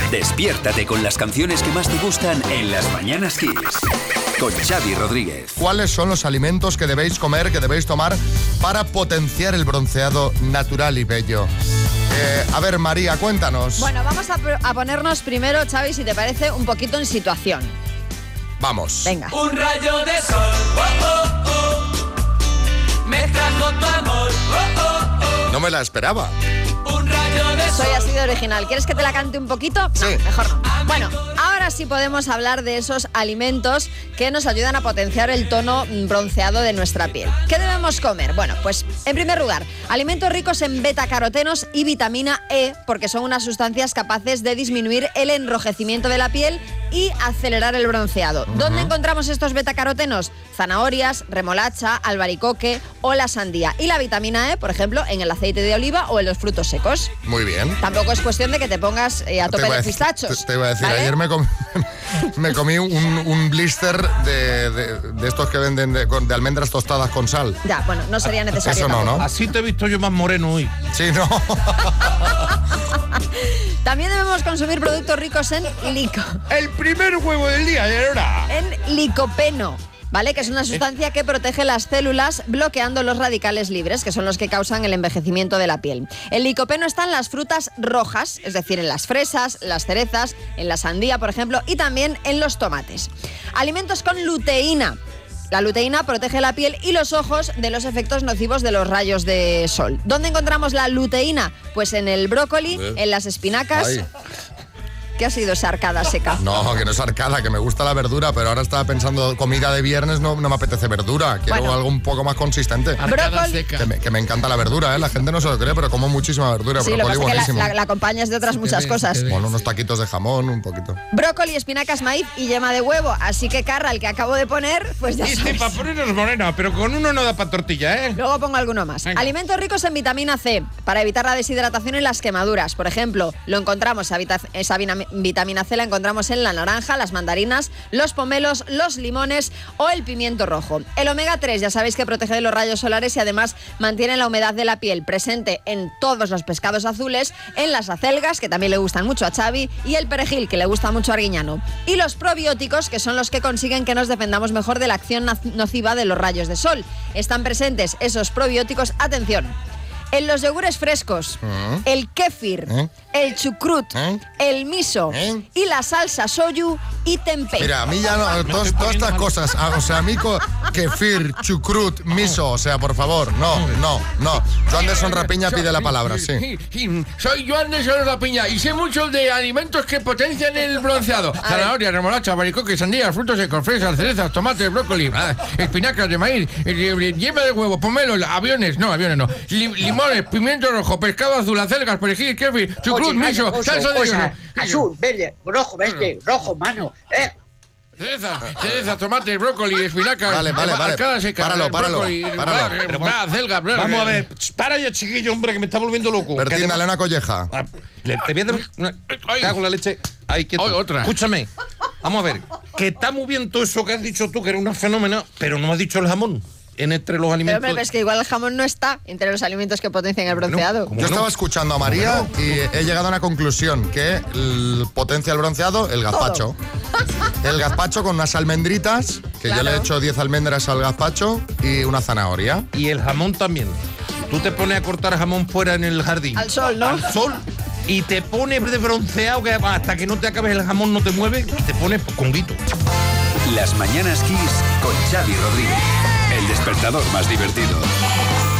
Despiértate con las canciones que más te gustan en Las Mañanas Kiss. Con Xavi Rodríguez. ¿Cuáles son los alimentos que debéis comer, que debéis tomar para potenciar el bronceado natural y bello? A ver, María, cuéntanos. Bueno, vamos a ponernos primero, Xavi, si te parece, un poquito en situación. Vamos. Venga. Un rayo de sol, oh, oh, oh. Mezcla con tu amor, oh, oh, oh. No me la esperaba. Un rayo de sol. Soy así de original. ¿Quieres que te la cante un poquito? Sí. No, mejor no. Bueno, ahora sí podemos hablar de esos alimentos que nos ayudan a potenciar el tono bronceado de nuestra piel. ¿Qué debemos comer? Bueno, pues en primer lugar, alimentos ricos en betacarotenos y vitamina E, porque son unas sustancias capaces de disminuir el enrojecimiento de la piel y acelerar el bronceado. ¿Dónde encontramos estos betacarotenos? Zanahorias, remolacha, albaricoque o la sandía. Y la vitamina E, por ejemplo, en el aceite de oliva o en los frutos secos. Muy bien. Tampoco es cuestión de que te pongas a tope de pistachos. Te iba a decir, ¿vale? ayer me comí un blister de estos que venden de almendras tostadas con sal. Ya, bueno, no sería necesario. Eso no, tampoco. ¿no? Así te he visto yo más moreno hoy. Sí, no. También debemos consumir productos ricos en El primer huevo del día, ¿verdad? en licopeno, ¿vale? Que es una sustancia que protege las células bloqueando los radicales libres, que son los que causan el envejecimiento de la piel. El licopeno está en las frutas rojas, es decir, en las fresas, las cerezas, en la sandía, por ejemplo, y también en los tomates. Alimentos con luteína. La luteína protege la piel y los ojos de los efectos nocivos de los rayos de sol. ¿Dónde encontramos la luteína? Pues en el brócoli, en las espinacas. Ay. ¿Qué ha sido esa arcada seca? No, que no es arcada, que me gusta la verdura, pero ahora estaba pensando, comida de viernes no me apetece verdura, quiero Bueno. algo un poco más consistente. Brócoli. Que me encanta la verdura, ¿eh? La gente no se lo cree, pero como muchísima verdura, Sí, lo que brócoli pasa es que buenísimo. la acompañas de otras muchas cosas. Bueno, unos taquitos de jamón, un poquito. Brócoli, espinacas, maíz y yema de huevo. Así que, Carra, el que acabo de poner, pues ya Y sí, sabes. para ponernos morena, pero con uno no da para tortilla, ¿eh? Luego pongo alguno más. Venga. Alimentos ricos en vitamina C, para evitar la deshidratación y las quemaduras. Por ejemplo, lo encontramos, esa vitamina C la encontramos en la naranja, las mandarinas, los pomelos, los limones o el pimiento rojo. El omega 3, ya sabéis que protege de los rayos solares y además mantiene la humedad de la piel, presente en todos los pescados azules, en las acelgas, que también le gustan mucho a Xavi, y el perejil, que le gusta mucho a Arguiñano. Y los probióticos, que son los que consiguen que nos defendamos mejor de la acción nociva de los rayos de sol. Están presentes esos probióticos, atención, en los yogures frescos, el kéfir, el chucrut, el miso y la salsa soyu y tempeh. Mira, a mí ya no, todas estas cosas, o sea, a mí kefir, chucrut, miso, o sea, por favor, no. Joan Anderson Rapiña pide la palabra, sí. Soy Joan de Soros La Piña y sé mucho de alimentos que potencian el bronceado. Zanahoria, remolacha, albaricoque, sandía, frutos secos, fresas, cerezas, tomates, brócoli, espinacas de maíz, yema de huevo, pomelo, aviones no, limones, pimiento rojo, pescado azul, acelgas, perejil, kéfir, chucrut, miso, salsa de... Azul, verde, rojo, verde, rojo, mano, Cereza, tomate, brócoli, espinacas. Vale. Arcada seca, Páralo. acelga, Vamos a ver, para ya, chiquillo, hombre, que me está volviendo loco. Bertín, dale una colleja. Te voy a dar... Cago en la leche. Ahí, quieto. Otra. Escúchame, vamos a ver, que está muy bien todo eso que has dicho tú, que era una fenómena, pero no has dicho el jamón entre los Pero alimentos. hombre, es que igual el jamón no está entre los alimentos que potencian el bronceado. ¿cómo Yo no? estaba escuchando a María y he llegado a una conclusión, que potencia el bronceado, el gazpacho. El gazpacho con unas almendritas, que yo le he hecho 10 almendras al gazpacho y una zanahoria. Y el jamón también. Tú te pones a cortar jamón fuera en el jardín. Al sol, ¿no? Al sol. Y te pones de bronceado, que hasta que no te acabes el jamón no te mueve, y te pones con guito. Las Mañanas Kiss con Xavi Rodríguez. El despertador más divertido.